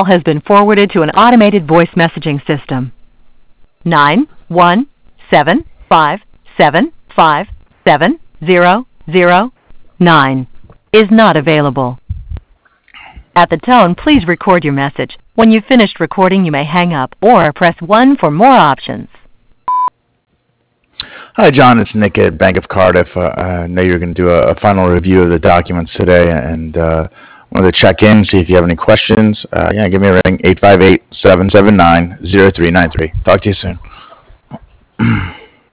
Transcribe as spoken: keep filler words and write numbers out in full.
has been forwarded to an automated voice messaging system. Nine one seven five seven five seven zero zero nine is not available. At the tone, please record your message. When you've finished recording, you may hang up or press one for more options. Hi, John. It's Nick at Bank of Cardiff. Uh, I know you're going to do a, a final review of the documents today, and uh, wanted to check in, see if you have any questions. Uh, yeah, give me a ring, eight five eight, seven seven nine, zero three nine three. Talk to you soon.